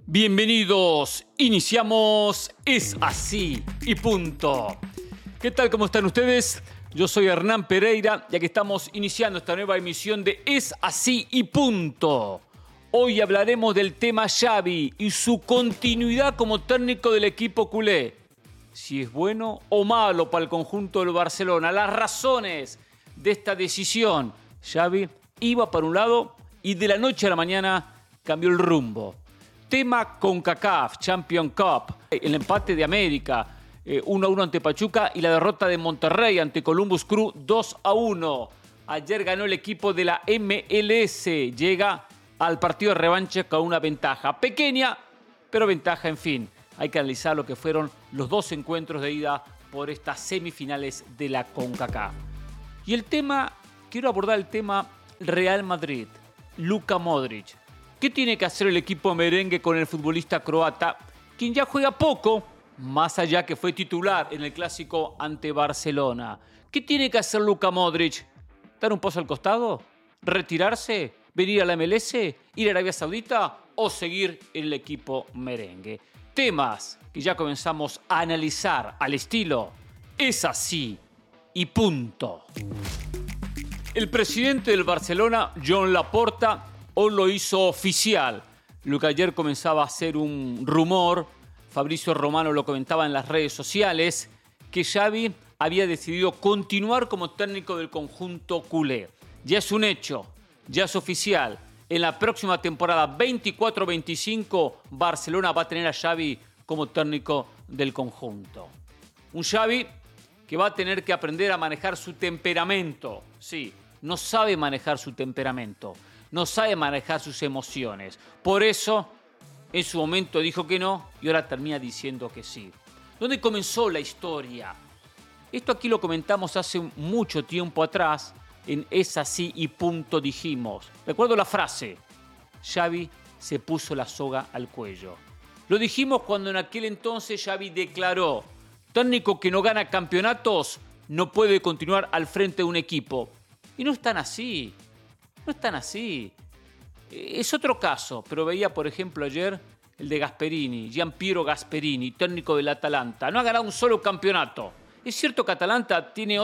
Bienvenidos, iniciamos Es Así y Punto. ¿Qué tal? ¿Cómo están ustedes? Yo soy Hernán Pereira y aquí estamos iniciando esta nueva emisión de Es Así y Punto. Hoy hablaremos del tema Xavi y su continuidad como técnico del equipo culé. Si es bueno o malo para el conjunto del Barcelona, las razones de esta decisión. Xavi iba para un lado y de la noche a la mañana cambió el rumbo. Tema CONCACAF, Champions Cup, el empate de América, 1-1 ante Pachuca y la derrota de Monterrey ante Columbus Crew 2-1. Ayer ganó el equipo de la MLS, llega al partido de revancha con una ventaja pequeña, pero ventaja, en fin. Hay que analizar lo que fueron los dos encuentros de ida por estas semifinales de la CONCACAF. Y quiero abordar el tema Real Madrid, Luka Modric. ¿Qué tiene que hacer el equipo merengue con el futbolista croata, quien ya juega poco, más allá que fue titular en el clásico ante Barcelona? ¿Qué tiene que hacer Luka Modric? ¿Dar un paso al costado? ¿Retirarse? ¿Venir a la MLS? ¿Ir a Arabia Saudita? ¿O seguir en el equipo merengue? Temas que ya comenzamos a analizar al estilo Es Así y Punto. El presidente del Barcelona, Joan Laporta, hoy lo hizo oficial. Lo que ayer comenzaba a ser un rumor, Fabrizio Romano lo comentaba en las redes sociales, que Xavi había decidido continuar como técnico del conjunto culé. Ya es un hecho, ya es oficial. En la próxima temporada 24-25, Barcelona va a tener a Xavi como técnico del conjunto. Un Xavi que va a tener que aprender a manejar su temperamento. Sí, no sabe manejar su temperamento. No sabe manejar sus emociones. Por eso, en su momento dijo que no y ahora termina diciendo que sí. ¿Dónde comenzó la historia? Esto aquí lo comentamos hace mucho tiempo atrás. En Es Así y Punto dijimos. Recuerdo la frase. Xavi se puso la soga al cuello. Lo dijimos cuando en aquel entonces Xavi declaró: técnico que no gana campeonatos no puede continuar al frente de un equipo. Y no es tan así. No es tan así. Es otro caso, pero veía, por ejemplo, ayer el de Gasperini, Gianpiero Gasperini, técnico del Atalanta. No ha ganado un solo campeonato. Es cierto que Atalanta tiene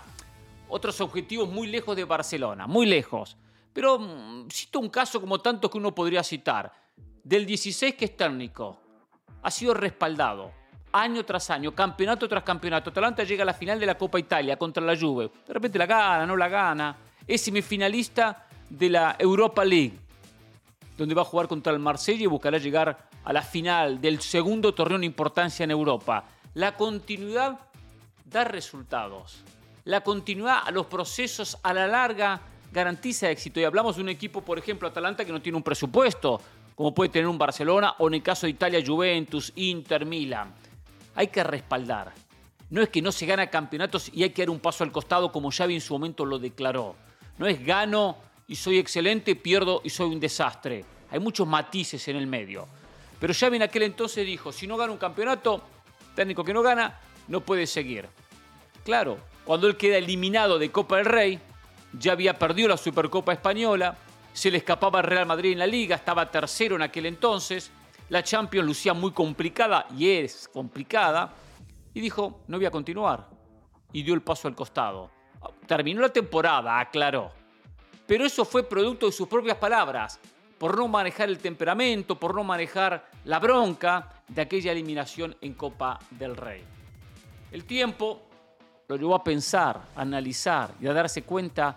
otros objetivos muy lejos de Barcelona, muy lejos. Pero cito un caso como tantos que uno podría citar. Del 16 que es técnico, ha sido respaldado año tras año, campeonato tras campeonato. Atalanta llega a la final de la Copa Italia contra la Juve. De repente la gana, no la gana. Es semifinalista de la Europa League, donde va a jugar contra el Marsella y buscará llegar a la final del segundo torneo en importancia en Europa. La continuidad da resultados. La continuidad a los procesos a la larga garantiza éxito. Y hablamos de un equipo, por ejemplo, Atalanta, que no tiene un presupuesto, como puede tener un Barcelona o en el caso de Italia, Juventus, Inter, Milan. Hay que respaldar. No es que no se gana campeonatos y hay que dar un paso al costado como Xavi en su momento lo declaró. No es gano y soy excelente, pierdo y soy un desastre. Hay muchos matices en el medio. Pero Xavi en aquel entonces dijo, si no gana un campeonato, técnico que no gana, no puede seguir. Claro, cuando él queda eliminado de Copa del Rey, ya había perdido la Supercopa Española, se le escapaba al Real Madrid en la Liga, estaba tercero en aquel entonces, la Champions lucía muy complicada y es complicada, y dijo, no voy a continuar. Y dio el paso al costado. Terminó la temporada, aclaró. Pero eso fue producto de sus propias palabras, por no manejar el temperamento, por no manejar la bronca de aquella eliminación en Copa del Rey. El tiempo lo llevó a pensar, a analizar y a darse cuenta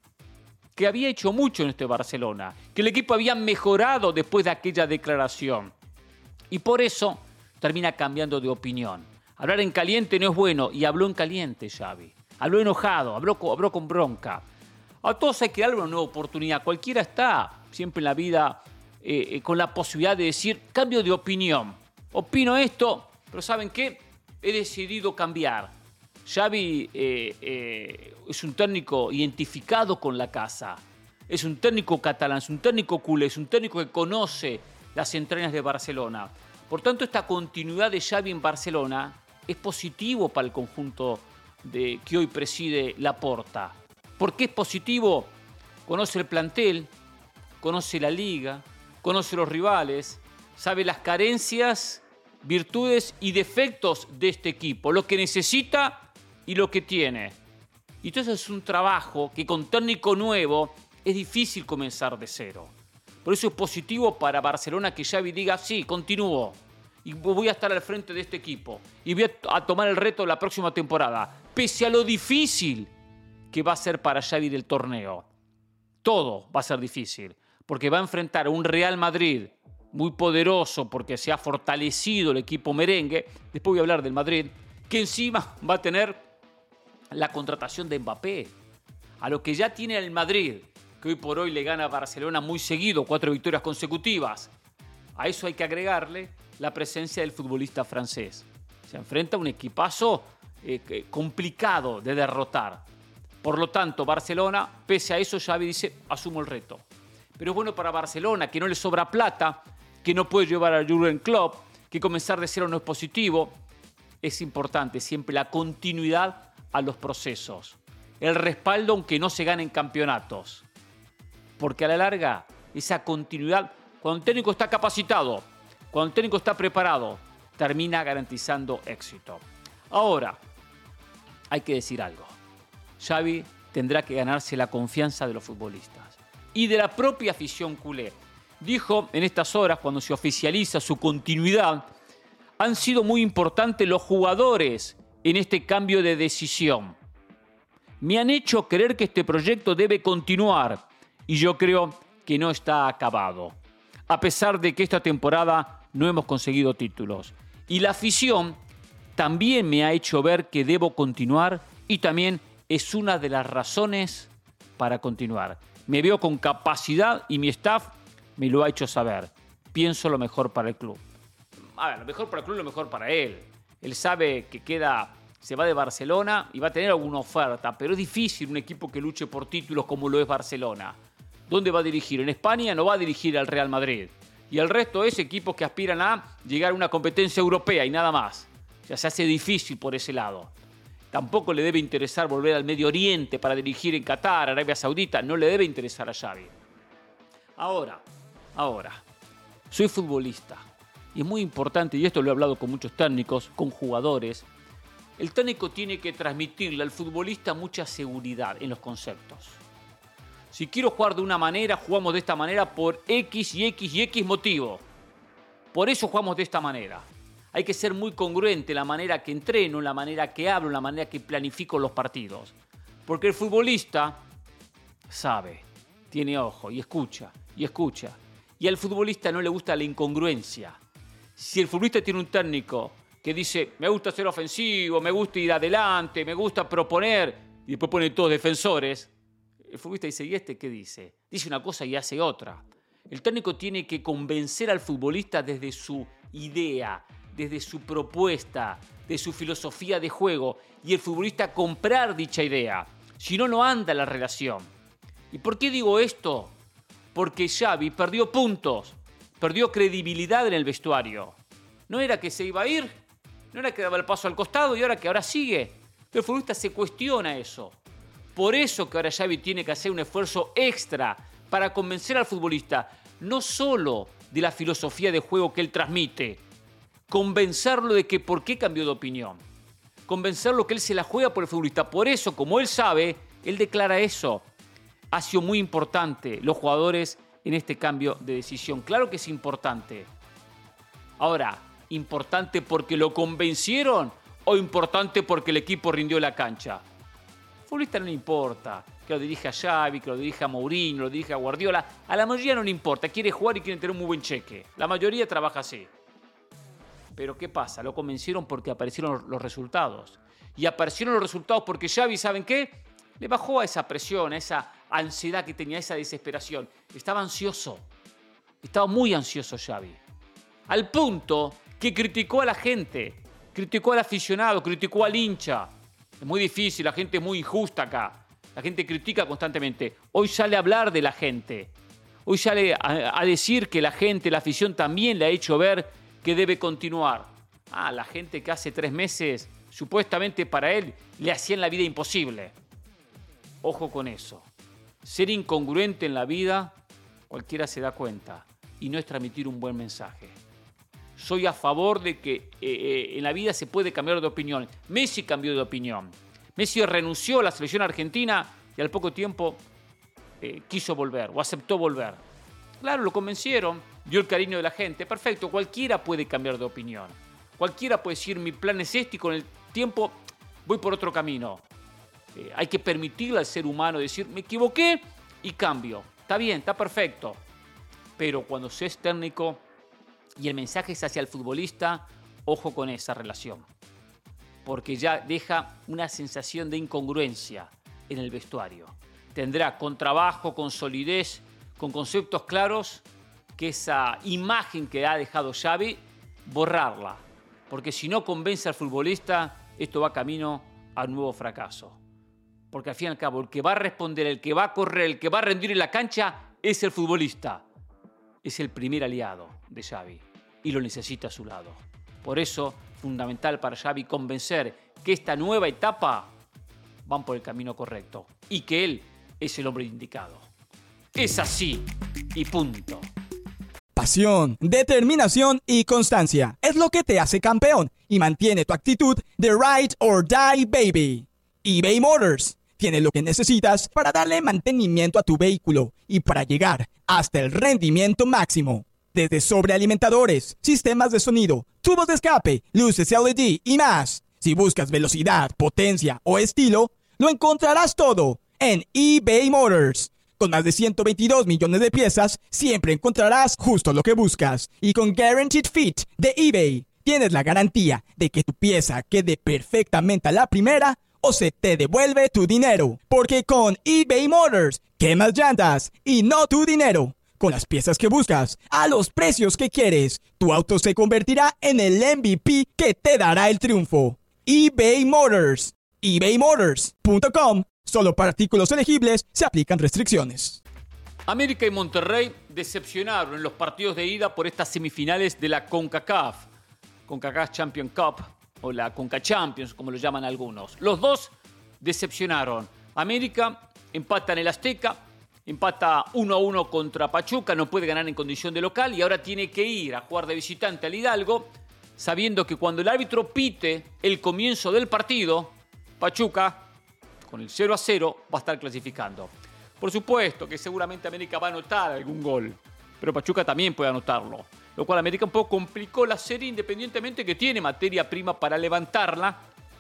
que había hecho mucho en este Barcelona, que el equipo había mejorado después de aquella declaración. Y por eso termina cambiando de opinión. Hablar en caliente no es bueno, y habló en caliente Xavi. Habló enojado, habló con bronca. A todos hay que darle una nueva oportunidad. Cualquiera está siempre en la vida con la posibilidad de decir cambio de opinión. Opino esto, pero ¿saben qué? He decidido cambiar. Xavi es un técnico identificado con la casa. Es un técnico catalán, es un técnico culé, es un técnico que conoce las entrañas de Barcelona. Por tanto, esta continuidad de Xavi en Barcelona es positivo para el conjunto que hoy preside Laporta. ¿Por qué es positivo? Conoce el plantel, conoce la liga, conoce los rivales, sabe las carencias, virtudes y defectos de este equipo, lo que necesita y lo que tiene. Y todo eso es un trabajo que con técnico nuevo es difícil comenzar de cero. Por eso es positivo para Barcelona que Xavi diga, sí, continúo y voy a estar al frente de este equipo y voy a tomar el reto de la próxima temporada, pese a lo difícil que va a ser para Xavi del torneo. Todo va a ser difícil, porque va a enfrentar a un Real Madrid muy poderoso, porque se ha fortalecido el equipo merengue. Después voy a hablar del Madrid, que encima va a tener la contratación de Mbappé, a lo que ya tiene el Madrid, que hoy por hoy le gana a Barcelona muy seguido, 4 victorias consecutivas. A eso hay que agregarle la presencia del futbolista francés. Se enfrenta a un equipazo complicado de derrotar. Por lo tanto, Barcelona, pese a eso, Xavi dice, asumo el reto. Pero es bueno para Barcelona, que no le sobra plata, que no puede llevar a Jürgen Klopp, que comenzar de cero no es positivo. Es importante siempre la continuidad a los procesos. El respaldo aunque no se ganen campeonatos. Porque a la larga, esa continuidad, cuando el técnico está capacitado, cuando el técnico está preparado, termina garantizando éxito. Ahora, hay que decir algo. Xavi tendrá que ganarse la confianza de los futbolistas y de la propia afición culé. Dijo en estas horas, cuando se oficializa su continuidad, han sido muy importantes los jugadores en este cambio de decisión. Me han hecho creer que este proyecto debe continuar y yo creo que no está acabado, a pesar de que esta temporada no hemos conseguido títulos. Y la afición también me ha hecho ver que debo continuar y también es una de las razones para continuar. Me veo con capacidad y mi staff me lo ha hecho saber. Pienso lo mejor para el club. A ver, lo mejor para el club, lo mejor para él. Él sabe que se va de Barcelona y va a tener alguna oferta, pero es difícil un equipo que luche por títulos como lo es Barcelona. ¿Dónde va a dirigir? En España no va a dirigir al Real Madrid. Y el resto es equipos que aspiran a llegar a una competencia europea y nada más. O sea, se hace difícil por ese lado. Tampoco le debe interesar volver al Medio Oriente para dirigir en Qatar, Arabia Saudita. No le debe interesar a Xavi. Ahora, soy futbolista. Y es muy importante, y esto lo he hablado con muchos técnicos, con jugadores. El técnico tiene que transmitirle al futbolista mucha seguridad en los conceptos. Si quiero jugar de una manera, jugamos de esta manera por X y X y X motivo. Por eso jugamos de esta manera. Hay que ser muy congruente en la manera que entreno, en la manera que hablo, en la manera que planifico los partidos. Porque el futbolista sabe, tiene ojo y escucha, y escucha. Y al futbolista no le gusta la incongruencia. Si el futbolista tiene un técnico que dice, me gusta ser ofensivo, me gusta ir adelante, me gusta proponer, y después pone todos defensores, el futbolista dice, ¿y este qué dice? Dice una cosa y hace otra. El técnico tiene que convencer al futbolista desde su idea, desde su propuesta, de su filosofía de juego, y el futbolista comprar dicha idea. Si no, no anda la relación. ¿Y por qué digo esto? Porque Xavi perdió puntos, perdió credibilidad en el vestuario. No era que se iba a ir, no era que daba el paso al costado y ahora sigue. Pero el futbolista se cuestiona eso. Por eso que ahora Xavi tiene que hacer un esfuerzo extra para convencer al futbolista, no solo de la filosofía de juego que él transmite, convencerlo de que por qué cambió de opinión, convencerlo que él se la juega por el futbolista. Por eso, como él sabe, él declara eso. Ha sido muy importante los jugadores en este cambio de decisión. Claro que es importante. Ahora, ¿importante porque lo convencieron o importante porque el equipo rindió la cancha? Al futbolista no le importa que lo dirija Xavi, que lo dirija Mourinho, lo dirija Guardiola. A la mayoría no le importa, quiere jugar y quiere tener un muy buen cheque. La mayoría trabaja así. Pero ¿qué pasa? Lo convencieron porque aparecieron los resultados. Y aparecieron los resultados porque Xavi, ¿saben qué? Le bajó a esa presión, a esa ansiedad que tenía, a esa desesperación. Estaba ansioso. Estaba muy ansioso Xavi. Al punto que criticó a la gente, criticó al aficionado, criticó al hincha. Es muy difícil, la gente es muy injusta acá. La gente critica constantemente. Hoy sale a hablar de la gente. Hoy sale a decir que la gente, la afición también le ha hecho ver que debe continuar. La gente que hace 3 meses, supuestamente para él, le hacían la vida imposible. Ojo con eso. Ser incongruente en la vida, cualquiera se da cuenta. Y no es transmitir un buen mensaje. soy a favor de que en la vida se puede cambiar de opinión. Messi cambió de opinión. Messi renunció a la selección argentina y al poco tiempo quiso volver o aceptó volver. Claro, lo convencieron, vio el cariño de la gente. Perfecto, cualquiera puede cambiar de opinión. Cualquiera puede decir, mi plan es este y con el tiempo voy por otro camino. Hay que permitirle al ser humano decir, me equivoqué y cambio. Está bien, está perfecto. Pero cuando se es técnico y el mensaje es hacia el futbolista, ojo con esa relación. Porque ya deja una sensación de incongruencia en el vestuario. Tendrá con trabajo, con solidez, con conceptos claros, que esa imagen que ha dejado Xavi, borrarla. Porque si no convence al futbolista, esto va camino a un nuevo fracaso. Porque al fin y al cabo, el que va a responder, el que va a correr, el que va a rendir en la cancha, es el futbolista. Es el primer aliado de Xavi y lo necesita a su lado. Por eso, fundamental para Xavi convencer que esta nueva etapa van por el camino correcto y que él es el hombre indicado. Es así y punto. Pasión, determinación y constancia es lo que te hace campeón y mantiene tu actitud de ride or die, baby. eBay Motors tiene lo que necesitas para darle mantenimiento a tu vehículo y para llegar hasta el rendimiento máximo. Desde sobrealimentadores, sistemas de sonido, tubos de escape, luces LED y más. Si buscas velocidad, potencia o estilo, lo encontrarás todo en eBay Motors. Con más de 122 millones de piezas, siempre encontrarás justo lo que buscas. Y con Guaranteed Fit de eBay, tienes la garantía de que tu pieza quede perfectamente a la primera o se te devuelve tu dinero. Porque con eBay Motors, quemas llantas y no tu dinero. Con las piezas que buscas, a los precios que quieres, tu auto se convertirá en el MVP que te dará el triunfo. eBay Motors. ebaymotors.com. Solo para artículos elegibles se aplican restricciones. América y Monterrey decepcionaron en los partidos de ida por estas semifinales de la CONCACAF Champions Cup o la CONCA Champions, como lo llaman algunos. Los dos decepcionaron. América empata en el Azteca, empata 1-1 contra Pachuca, no puede ganar en condición de local y ahora tiene que ir a jugar de visitante al Hidalgo, sabiendo que cuando el árbitro pite el comienzo del partido, Pachuca, con el 0-0, va a estar clasificando. Por supuesto que seguramente América va a anotar algún gol, pero Pachuca también puede anotarlo. Lo cual América un poco complicó la serie, independientemente que tiene materia prima para levantarla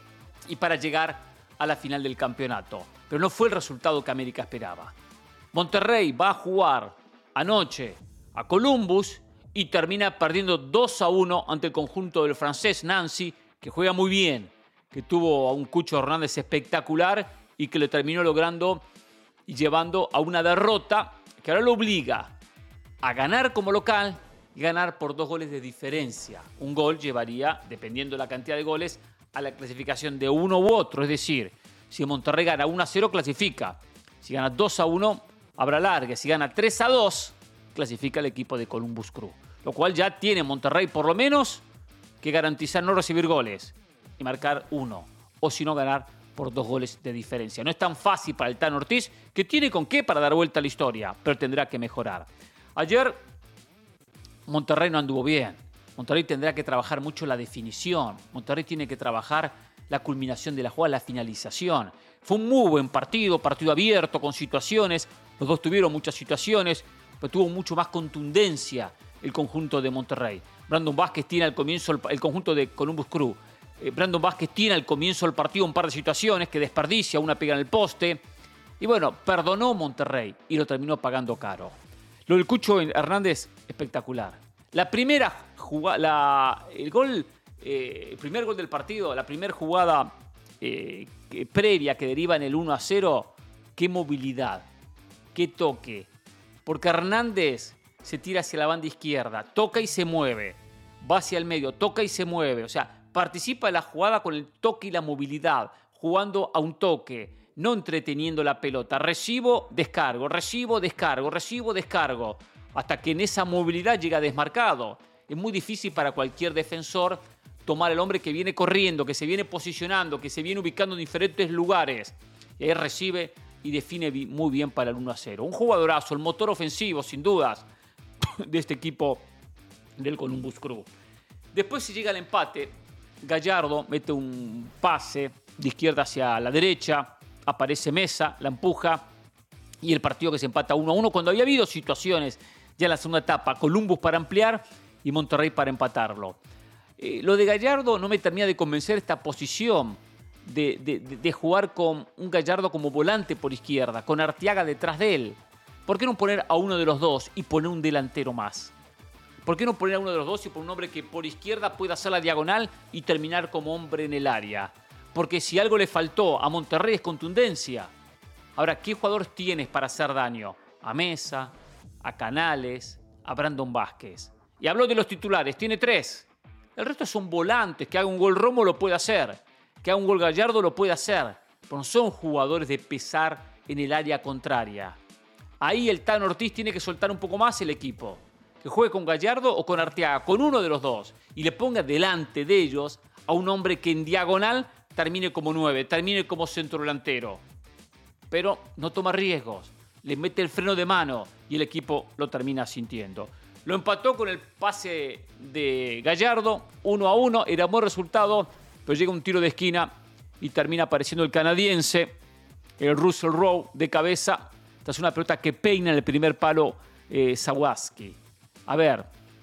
y para llegar a la final del campeonato. Pero no fue el resultado que América esperaba. Monterrey va a jugar anoche a Columbus y termina perdiendo 2-1 ante el conjunto del francés Nancy, que juega muy bien, que tuvo a un Cucho Hernández espectacular y que lo terminó logrando y llevando a una derrota que ahora lo obliga a ganar como local y ganar por 2 goles de diferencia. Un gol llevaría, dependiendo de la cantidad de goles, a la clasificación de uno u otro. Es decir, si Monterrey gana 1-0, clasifica. Si gana 2-1, habrá largue. Si gana 3-2, clasifica el equipo de Columbus Crew. Lo cual ya tiene Monterrey por lo menos que garantizar no recibir goles y marcar 1. O si no, ganar por 2 goles de diferencia. No es tan fácil para el Tano Ortiz, que tiene con qué para dar vuelta a la historia, pero tendrá que mejorar. Ayer Monterrey no anduvo bien. Monterrey tendrá que trabajar mucho la definición. Monterrey tiene que trabajar la culminación de la jugada, la finalización. Fue un muy buen partido abierto, con situaciones. Los dos tuvieron muchas situaciones, pero tuvo mucho más contundencia el conjunto de Monterrey. Brandon Vázquez tiene al comienzo el conjunto de Columbus Crew. Brandon Vázquez tiene al comienzo del partido un par de situaciones que desperdicia, una pega en el poste. Y bueno, perdonó Monterrey y lo terminó pagando caro. Lo del Cucho Hernández, espectacular. La primera jugada, el primer gol del partido, la primera jugada previa que deriva en el 1-0, qué movilidad, qué toque. Porque Hernández se tira hacia la banda izquierda, toca y se mueve, va hacia el medio, toca y se mueve. O sea, participa de la jugada con el toque y la movilidad, jugando a un toque, no entreteniendo la pelota. Recibo, descargo, recibo, descargo, recibo, descargo. Hasta que en esa movilidad llega desmarcado. Es muy difícil para cualquier defensor tomar el hombre que viene corriendo, que se viene posicionando, que se viene ubicando en diferentes lugares. Y ahí recibe y define muy bien para el 1-0. Un jugadorazo, el motor ofensivo, sin dudas, de este equipo del Columbus Crew. Después se llega al empate. Gallardo mete un pase de izquierda hacia la derecha. Aparece Mesa, la empuja. Y el partido que se empata 1-1 cuando había habido situaciones ya en la segunda etapa. Columbus para ampliar y Monterrey para empatarlo. Lo de Gallardo no me termina de convencer esta posición de jugar con un Gallardo como volante por izquierda, con Arteaga detrás de él. ¿Por qué no poner a uno de los dos y poner un delantero más? ¿Por qué no poner a uno de los dos y poner un hombre que por izquierda pueda hacer la diagonal y terminar como hombre en el área? Porque si algo le faltó a Monterrey es contundencia. Ahora, ¿qué jugadores tienes para hacer daño? A Mesa, a Canales, a Brandon Vázquez. Y habló de los titulares, tiene 3. El resto son volantes, que haga un gol Romo lo puede hacer, que haga un gol Gallardo lo puede hacer. Pero no son jugadores de pesar en el área contraria. Ahí el Tano Ortiz tiene que soltar un poco más el equipo. Que juegue con Gallardo o con Arteaga, con uno de los dos. Y le ponga delante de ellos a un hombre que en diagonal termine como 9, termine como centrodelantero. Pero no toma riesgos. Le mete el freno de mano y el equipo lo termina sintiendo. Lo empató con el pase de Gallardo, 1-1, era buen resultado, pero llega un tiro de esquina y termina apareciendo el canadiense, el Russell Rowe de cabeza. Esta es una pelota que peina en el primer palo Sawatzki. A ver.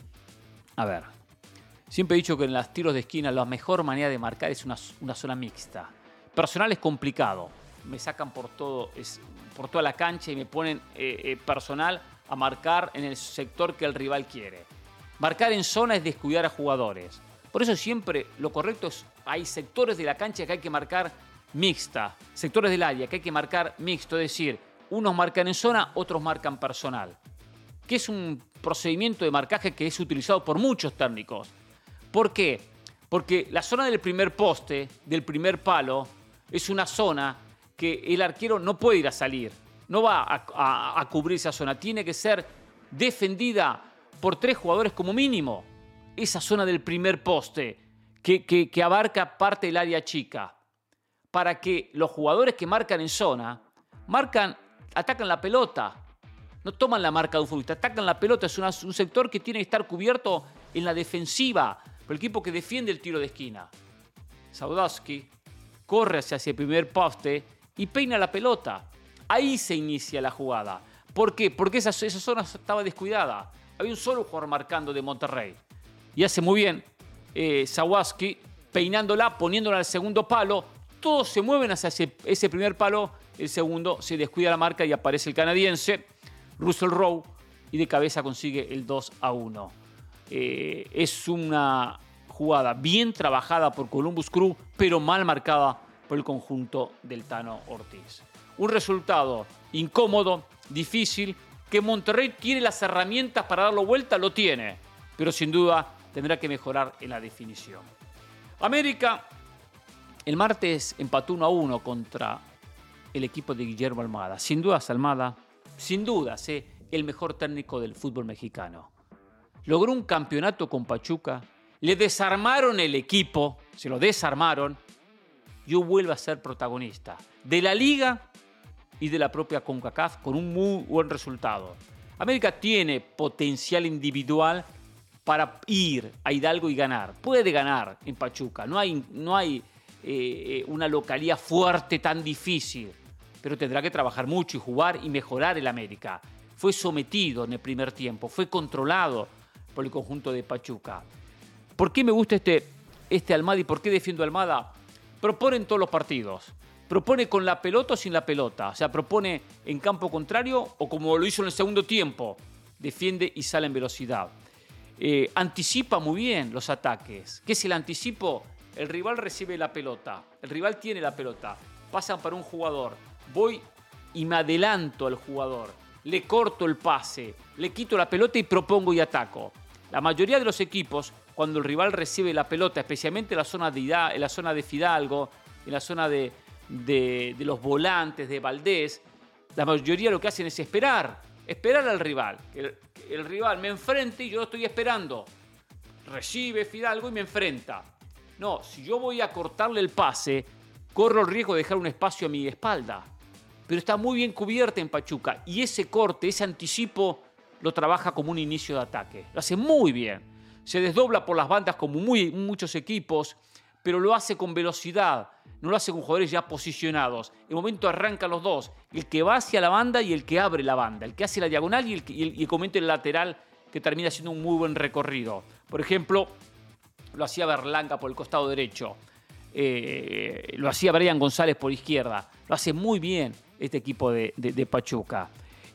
Siempre he dicho que en los tiros de esquina la mejor manera de marcar es una zona mixta. Personal es complicado. Me sacan por toda la cancha y me ponen personal a marcar en el sector que el rival quiere. Marcar en zona es descuidar a jugadores. Por eso siempre lo correcto es, hay sectores de la cancha que hay que marcar mixta, sectores del área que hay que marcar mixto, es decir, unos marcan en zona, otros marcan personal, que es un procedimiento de marcaje que es utilizado por muchos técnicos. ¿Por qué? Porque la zona del primer poste, del primer palo, es una zona que el arquero no puede ir a salir. No va a cubrir esa zona. Tiene que ser defendida por 3 jugadores como mínimo. Esa zona del primer poste que abarca parte del área chica. Para que los jugadores que marcan en zona, atacan la pelota. No toman la marca de un futbolista, atacan la pelota. Es un sector que tiene que estar cubierto en la defensiva por el equipo que defiende el tiro de esquina. Sawatzki corre hacia ese primer poste y peina la pelota. Ahí se inicia la jugada. ¿Por qué? Porque esa zona estaba descuidada. Había un solo jugador marcando de Monterrey. Y hace muy bien Sawatzki peinándola, poniéndola al segundo palo. Todos se mueven hacia ese primer palo. El segundo se descuida la marca y aparece el canadiense, Russell Rowe, y de cabeza consigue el 2-1. Es una jugada bien trabajada por Columbus Crew, pero mal marcada por el conjunto del Tano Ortiz. Un resultado incómodo, difícil, que Monterrey tiene las herramientas para darlo vuelta, lo tiene, pero sin duda tendrá que mejorar en la definición. América el martes empató 1-1 contra el equipo de Guillermo Almada. Sin dudas Almada, sin dudas, el mejor técnico del fútbol mexicano. Logró un campeonato con Pachuca, le desarmaron el equipo, se lo desarmaron, y vuelve a ser protagonista de la Liga y de la propia CONCACAF con un muy buen resultado. América tiene potencial individual para ir a Hidalgo y ganar. Puede ganar en Pachuca. No hay una localía fuerte tan difícil, pero tendrá que trabajar mucho y jugar y mejorar el América. Fue sometido en el primer tiempo, fue controlado por el conjunto de Pachuca. ¿Por qué me gusta este Almada y por qué defiendo a Almada? Propone en todos los partidos. Propone con la pelota o sin la pelota. O sea, propone en campo contrario o como lo hizo en el segundo tiempo. Defiende y sale en velocidad. Anticipa muy bien los ataques. ¿Qué es el anticipo? El rival recibe la pelota. El rival tiene la pelota. Pasan para un jugador. Voy y me adelanto al jugador. Le corto el pase. Le quito la pelota y propongo y ataco. La mayoría de los equipos, cuando el rival recibe la pelota, especialmente en la zona de Fidalgo, en la zona de los volantes, de Valdés, la mayoría lo que hacen es esperar al rival. El rival me enfrenta y yo lo estoy esperando. Recibe Fidalgo y me enfrenta. No, si yo voy a cortarle el pase, corro el riesgo de dejar un espacio a mi espalda. Pero está muy bien cubierta en Pachuca. Y ese corte, ese anticipo, lo trabaja como un inicio de ataque. Lo hace muy bien. Se desdobla por las bandas como muchos equipos, pero lo hace con velocidad, no lo hace con jugadores ya posicionados. En el momento arrancan los dos, el que va hacia la banda y el que abre la banda, el que hace la diagonal y el comenta el lateral, que termina haciendo un muy buen recorrido. Por ejemplo, lo hacía Berlanga por el costado derecho, lo hacía Brian González por izquierda. Lo hace muy bien este equipo de Pachuca.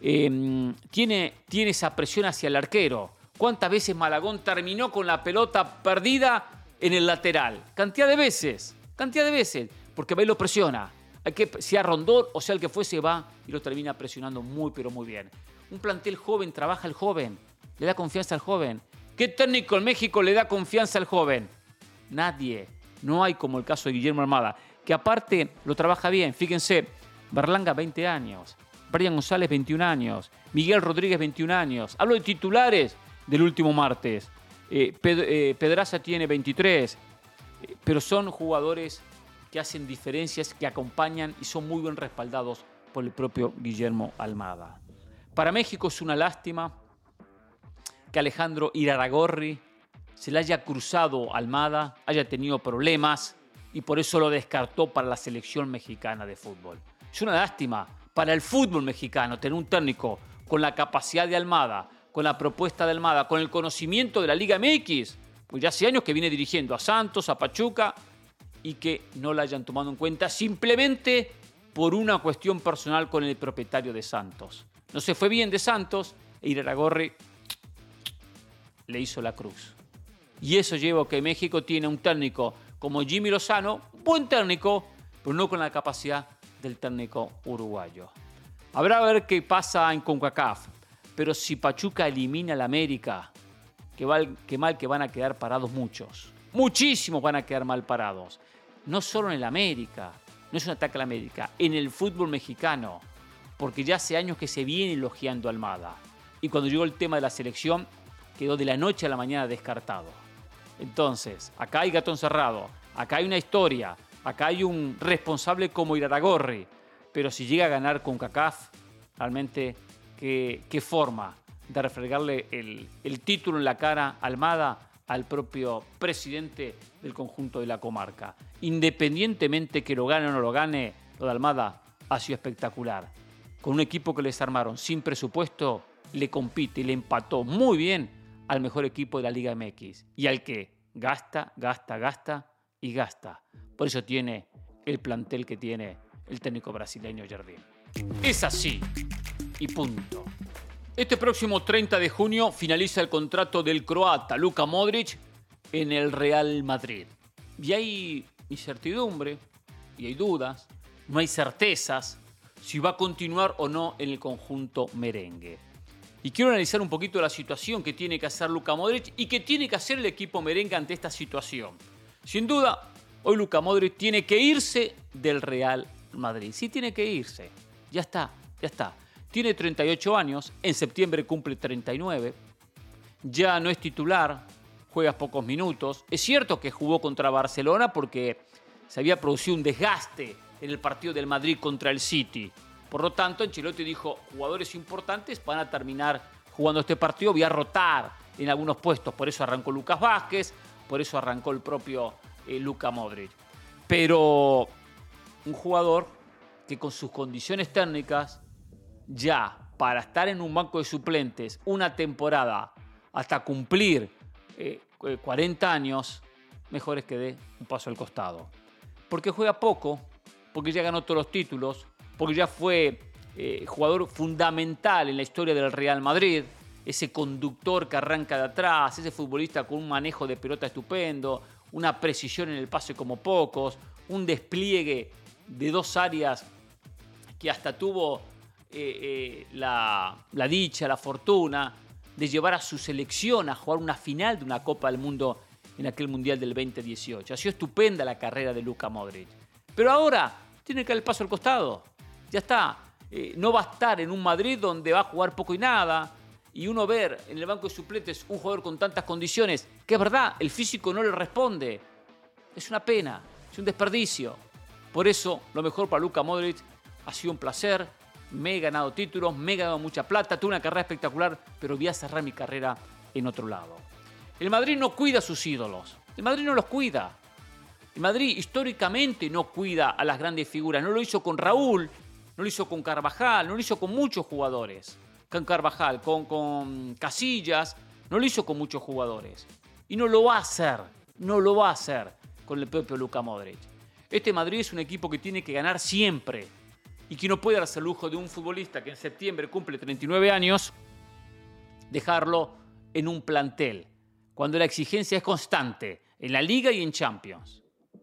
Tiene esa presión hacia el arquero. ¿Cuántas veces Malagón terminó con la pelota perdida en el lateral? Cantidad de veces, porque va y lo presiona. Sea Rondón o sea el que fuese, va y lo termina presionando muy, pero muy bien. Un plantel joven, trabaja el joven, le da confianza al joven. ¿Qué técnico en México le da confianza al joven? Nadie. No hay como el caso de Guillermo Almada, que aparte lo trabaja bien. Fíjense, Berlanga 20 años, Brian González 21 años, Miguel Rodríguez 21 años. Hablo de titulares del último martes. Pedraza tiene 23, pero son jugadores que hacen diferencias, que acompañan y son muy bien respaldados por el propio Guillermo Almada. Para México es una lástima que Alejandro Iraragorri se le haya cruzado Almada, haya tenido problemas y por eso lo descartó para la selección mexicana de fútbol. Es una lástima para el fútbol mexicano tener un técnico con la capacidad de Almada, con la propuesta de Almada, con el conocimiento de la Liga MX, pues ya hace años que viene dirigiendo a Santos, a Pachuca, y que no la hayan tomado en cuenta simplemente por una cuestión personal con el propietario de Santos. No se fue bien de Santos e Iraragorri le hizo la cruz. Y eso lleva a que México tiene un técnico como Jimmy Lozano, buen técnico, pero no con la capacidad del técnico uruguayo. Habrá a ver qué pasa en CONCACAF, pero si Pachuca elimina al América, qué mal que van a quedar parados muchos. Muchísimos van a quedar mal parados. No solo en el América, no es un ataque al América, en el fútbol mexicano, porque ya hace años que se viene elogiando a Almada. Y cuando llegó el tema de la selección, quedó de la noche a la mañana descartado. Entonces, acá hay gato encerrado, acá hay una historia, acá hay un responsable como Iraragorri, pero si llega a ganar CONCACAF, realmente, ¿qué forma de refregarle el título en la cara a Almada al propio presidente del conjunto de la comarca? Independientemente que lo gane o no lo gane, lo de Almada ha sido espectacular. Con un equipo que les armaron sin presupuesto, le compite y le empató muy bien al mejor equipo de la Liga MX y al que gasta y gasta. Por eso tiene el plantel que tiene el técnico brasileño Jardim. Es así y punto. Este próximo 30 de junio finaliza el contrato del croata Luka Modric en el Real Madrid. Y hay incertidumbre y hay dudas, no hay certezas si va a continuar o no en el conjunto merengue. Y quiero analizar un poquito la situación que tiene que hacer Luka Modric y que tiene que hacer el equipo merengue ante esta situación. Sin duda, hoy Luka Modric tiene que irse del Real Madrid. Sí, tiene que irse. Ya está. Tiene 38 años, en septiembre cumple 39. Ya no es titular, juega pocos minutos. Es cierto que jugó contra Barcelona porque se había producido un desgaste en el partido del Madrid contra el City. Por lo tanto, Ancelotti dijo, jugadores importantes van a terminar jugando este partido, voy a rotar en algunos puestos. Por eso arrancó Lucas Vázquez, por eso arrancó el propio Luka Modric. Pero un jugador que con sus condiciones técnicas, ya para estar en un banco de suplentes una temporada hasta cumplir 40 años, mejor es que dé un paso al costado. Porque juega poco, porque ya ganó todos los títulos, porque ya fue jugador fundamental en la historia del Real Madrid, ese conductor que arranca de atrás, ese futbolista con un manejo de pelota estupendo, una precisión en el pase como pocos, un despliegue de dos áreas que hasta tuvo la dicha, la fortuna de llevar a su selección a jugar una final de una Copa del Mundo en aquel Mundial del 2018. Ha sido estupenda la carrera de Luka Modric. Pero ahora tiene que dar el paso al costado. Ya está. No va a estar en un Madrid donde va a jugar poco y nada. Y uno ver en el banco de suplentes un jugador con tantas condiciones, que es verdad, el físico no le responde. Es una pena, es un desperdicio. Por eso, lo mejor para Luka Modric ha sido un placer. Me he ganado títulos, me he ganado mucha plata, tuve una carrera espectacular, pero voy a cerrar mi carrera en otro lado. El Madrid no cuida a sus ídolos. El Madrid no los cuida. El Madrid históricamente no cuida a las grandes figuras. No lo hizo con Raúl, no lo hizo con Carvajal, no lo hizo con muchos jugadores. Con Carvajal, con Casillas, no lo hizo con muchos jugadores. Y no lo va a hacer, no lo va a hacer con el propio Luka Modric. Este Madrid es un equipo que tiene que ganar siempre y que no puede darse el lujo de un futbolista que en septiembre cumple 39 años, dejarlo en un plantel, cuando la exigencia es constante en la Liga y en Champions.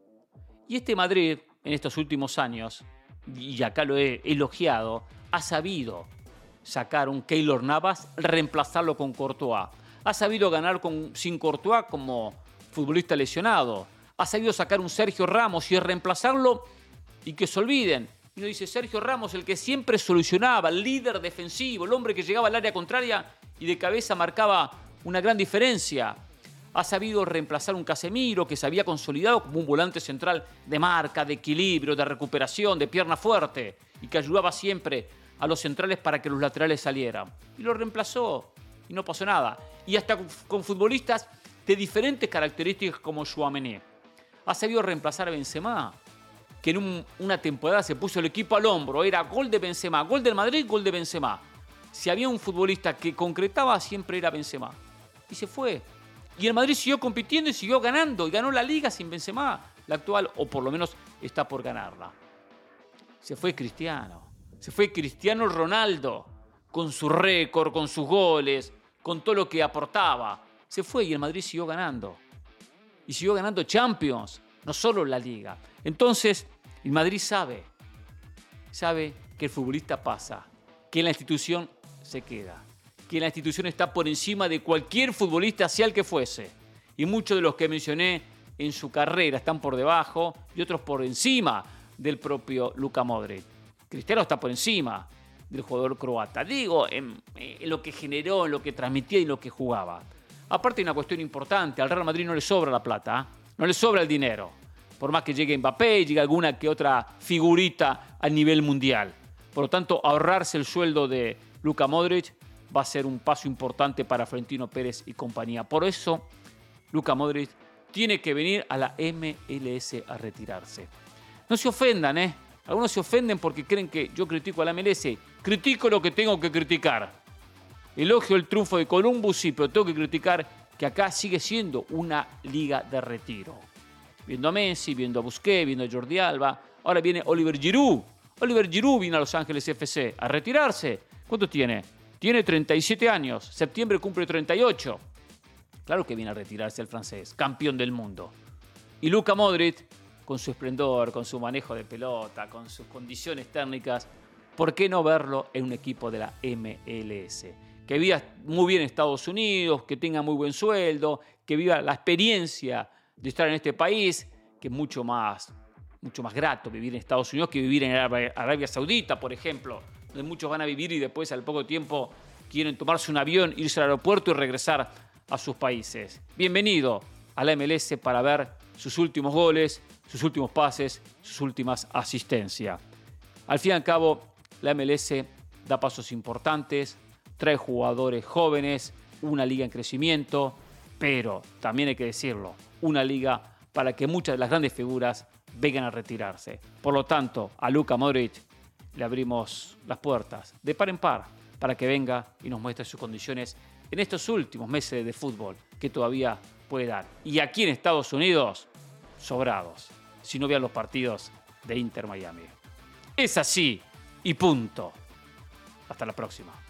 Y este Madrid, en estos últimos años, y acá lo he elogiado, ha sabido sacar un Keylor Navas, reemplazarlo con Courtois. Ha sabido ganar sin Courtois como futbolista lesionado. Ha sabido sacar un Sergio Ramos y reemplazarlo y que se olviden. Y uno dice, Sergio Ramos, el que siempre solucionaba, el líder defensivo, el hombre que llegaba al área contraria y de cabeza marcaba una gran diferencia. Ha sabido reemplazar un Casemiro que se había consolidado como un volante central de marca, de equilibrio, de recuperación, de pierna fuerte y que ayudaba siempre a los centrales para que los laterales salieran. Y lo reemplazó y no pasó nada. Y hasta con futbolistas de diferentes características como Tchouaméni. Ha sabido reemplazar a Benzema, que en una temporada se puso el equipo al hombro. Era gol de Benzema, gol del Madrid, gol de Benzema. Si había un futbolista que concretaba, siempre era Benzema. Y se fue. Y el Madrid siguió compitiendo y siguió ganando. Y ganó la Liga sin Benzema, la actual, o por lo menos está por ganarla. Se fue Cristiano. Se fue Cristiano Ronaldo, con su récord, con sus goles, con todo lo que aportaba. Se fue y el Madrid siguió ganando. Y siguió ganando Champions, no solo la Liga. Entonces, el Madrid sabe que el futbolista pasa, que la institución se queda, que la institución está por encima de cualquier futbolista, sea el que fuese. Y muchos de los que mencioné en su carrera están por debajo y otros por encima del propio Luka Modric. Cristiano está por encima del jugador croata. Digo, en lo que generó, en lo que transmitía y en lo que jugaba. Aparte hay una cuestión importante, al Real Madrid no le sobra la plata, no le sobra el dinero. Por más que llegue Mbappé, llegue alguna que otra figurita a nivel mundial. Por lo tanto, ahorrarse el sueldo de Luka Modric va a ser un paso importante para Florentino Pérez y compañía. Por eso, Luka Modric tiene que venir a la MLS a retirarse. No se ofendan, Algunos se ofenden porque creen que yo critico a la MLS. Critico lo que tengo que criticar. Elogio el triunfo de Columbus, sí, pero tengo que criticar que acá sigue siendo una liga de retiro. Viendo a Messi, viendo a Busquets, viendo a Jordi Alba. Ahora viene Oliver Giroud. Oliver Giroud viene a Los Ángeles FC a retirarse. ¿Cuánto tiene? Tiene 37 años. Septiembre cumple 38. Claro que viene a retirarse el francés, campeón del mundo. Y Luka Modric, con su esplendor, con su manejo de pelota, con sus condiciones técnicas, ¿por qué no verlo en un equipo de la MLS? Que viva muy bien en Estados Unidos, que tenga muy buen sueldo, que viva la experiencia de estar en este país, que es mucho más grato vivir en Estados Unidos que vivir en Arabia Saudita, por ejemplo, donde muchos van a vivir y después al poco tiempo quieren tomarse un avión, irse al aeropuerto y regresar a sus países. Bienvenido a la MLS para ver sus últimos goles, sus últimos pases, sus últimas asistencias. Al fin y al cabo, la MLS da pasos importantes, trae jugadores jóvenes, una liga en crecimiento, pero también hay que decirlo, una liga para que muchas de las grandes figuras vengan a retirarse. Por lo tanto, a Luka Modric le abrimos las puertas de par en par para que venga y nos muestre sus condiciones en estos últimos meses de fútbol que todavía puede dar. Y aquí en Estados Unidos, sobrados, si no vean los partidos de Inter Miami. Es así y punto. Hasta la próxima.